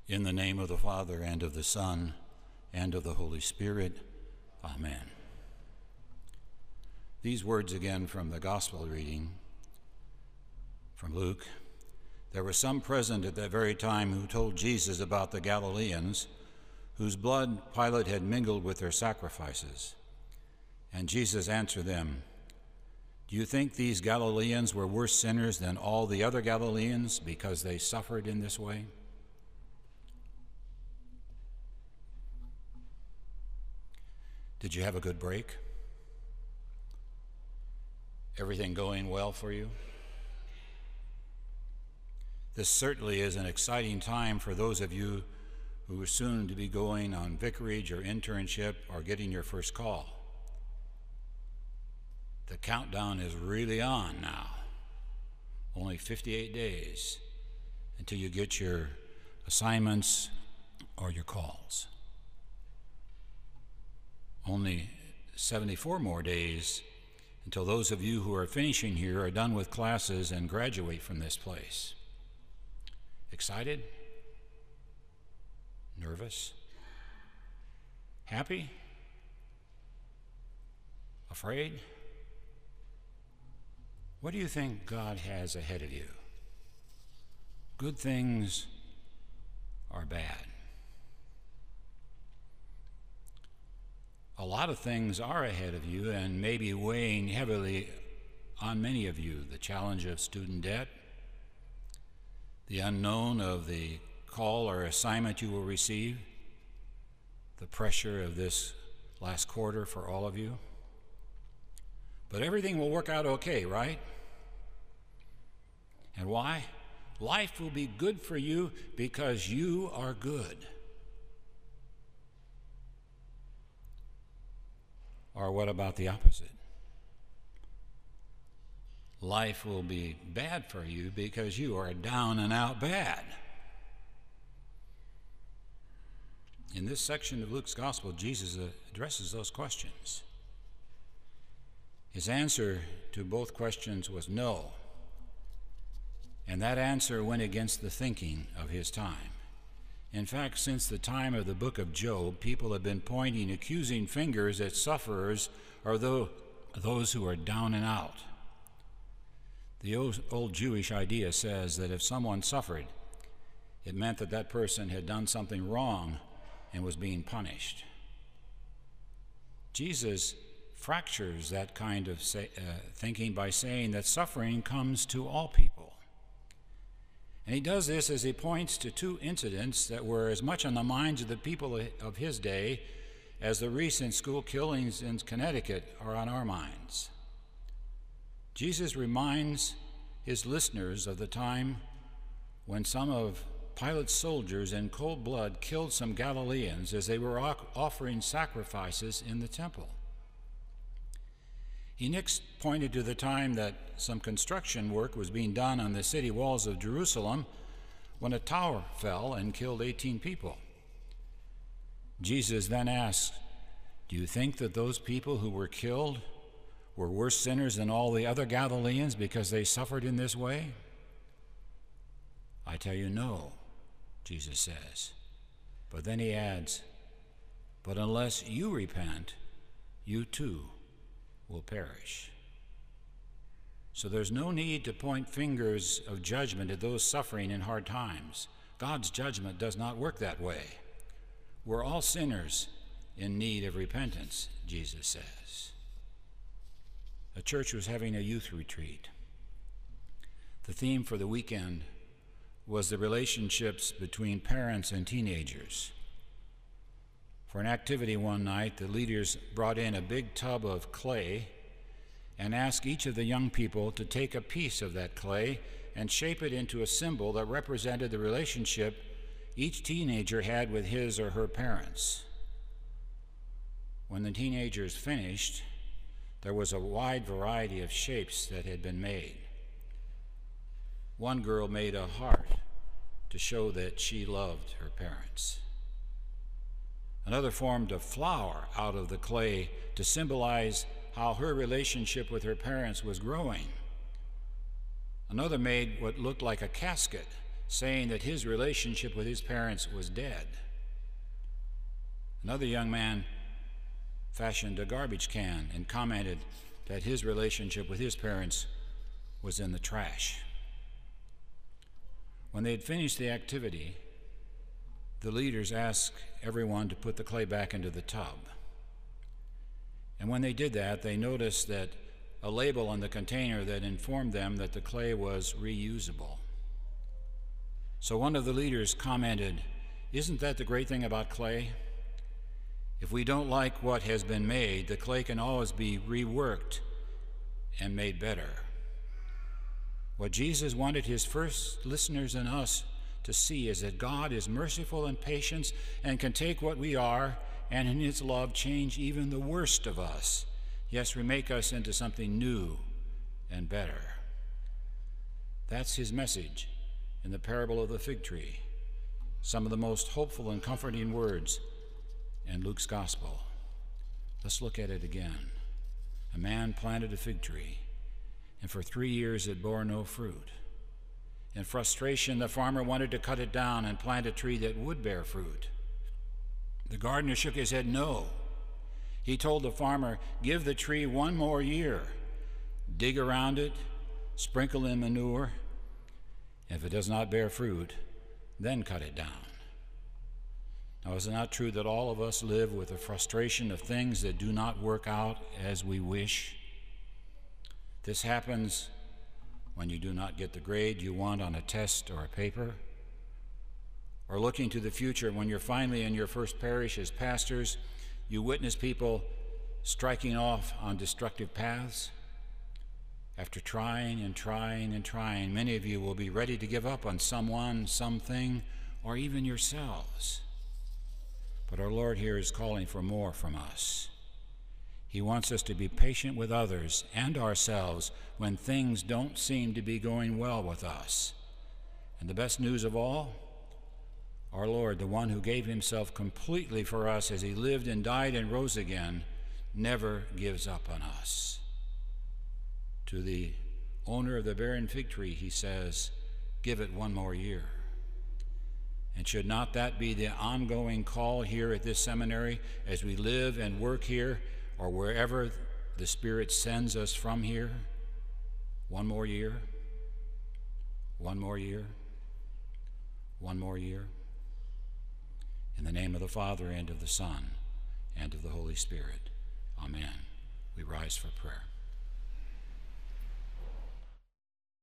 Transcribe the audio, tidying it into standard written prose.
In the name of the Father, and of the Son, and of the Holy Spirit. Amen. These words again from the Gospel reading from Luke. There were some present at that very time who told Jesus about the Galileans, whose blood Pilate had mingled with their sacrifices. And Jesus answered them, "Do you think these Galileans were worse sinners than all the other Galileans because they suffered in this way?" Did you have a good break? Everything going well for you? This certainly is an exciting time for those of you who are soon to be going on vicarage or internship or getting your first call. The countdown is really on now. Only 58 days until you get your assignments or your calls. Only 74 more days until those of you who are finishing here are done with classes and graduate from this place. Excited? Nervous? Happy? Afraid? What do you think God has ahead of you? Good things or bad? A lot of things are ahead of you and maybe weighing heavily on many of you. The challenge of student debt, the unknown of the call or assignment you will receive, the pressure of this last quarter for all of you. But everything will work out okay, right? And why? Life will be good for you because you are good. Or what about the opposite? Life will be bad for you because you are down and out bad. In this section of Luke's Gospel, Jesus addresses those questions. His answer to both questions was no, and that answer went against the thinking of his time. In fact, since the time of the book of Job, people have been pointing accusing fingers at sufferers or those who are down and out. The old Jewish idea says that if someone suffered, it meant that that person had done something wrong and was being punished. Jesus fractures that kind of thinking by saying that suffering comes to all people. And he does this as he points to two incidents that were as much on the minds of the people of his day as the recent school killings in Connecticut are on our minds. Jesus reminds his listeners of the time when some of Pilate's soldiers in cold blood killed some Galileans as they were offering sacrifices in the temple. He next pointed to the time that some construction work was being done on the city walls of Jerusalem when a tower fell and killed 18 people. Jesus then asked, "Do you think that those people who were killed were worse sinners than all the other Galileans because they suffered in this way?" "I tell you, no," Jesus says. But then he adds, "But unless you repent, you too will perish." So there's no need to point fingers of judgment at those suffering in hard times. God's judgment does not work that way. We're all sinners in need of repentance, Jesus says. A church was having a youth retreat. The theme for the weekend was the relationships between parents and teenagers. For an activity one night, the leaders brought in a big tub of clay and asked each of the young people to take a piece of that clay and shape it into a symbol that represented the relationship each teenager had with his or her parents. When the teenagers finished, there was a wide variety of shapes that had been made. One girl made a heart to show that she loved her parents. Another formed a flower out of the clay to symbolize how her relationship with her parents was growing. Another made what looked like a casket, saying that his relationship with his parents was dead. Another young man fashioned a garbage can and commented that his relationship with his parents was in the trash. When they had finished the activity, the leaders asked everyone to put the clay back into the tub. And when they did that, they noticed that a label on the container that informed them that the clay was reusable. So one of the leaders commented, "Isn't that the great thing about clay? If we don't like what has been made, the clay can always be reworked and made better." What Jesus wanted his first listeners and us to see is that God is merciful and patient and can take what we are and in his love change even the worst of us. Yes, remake us into something new and better. That's his message in the parable of the fig tree, some of the most hopeful and comforting words in Luke's gospel. Let's look at it again. A man planted a fig tree, and for 3 years it bore no fruit. In frustration, the farmer wanted to cut it down and plant a tree that would bear fruit. The gardener shook his head no. He told the farmer, "Give the tree 1 more year. Dig around it, sprinkle in manure. If it does not bear fruit, then cut it down." Now, is it not true that all of us live with the frustration of things that do not work out as we wish? This happens when you do not get the grade you want on a test or a paper, or looking to the future when you're finally in your first parish as pastors, you witness people striking off on destructive paths. After trying and trying and trying, many of you will be ready to give up on someone, something, or even yourselves. But our Lord here is calling for more from us. He wants us to be patient with others and ourselves when things don't seem to be going well with us. And the best news of all, our Lord, the one who gave himself completely for us as he lived and died and rose again, never gives up on us. To the owner of the barren fig tree, he says, "Give it 1 more year." And should not that be the ongoing call here at this seminary as we live and work here or wherever the Spirit sends us from here? 1 more year, 1 more year, 1 more year. In the name of the Father, and of the Son, and of the Holy Spirit. Amen. We rise for prayer.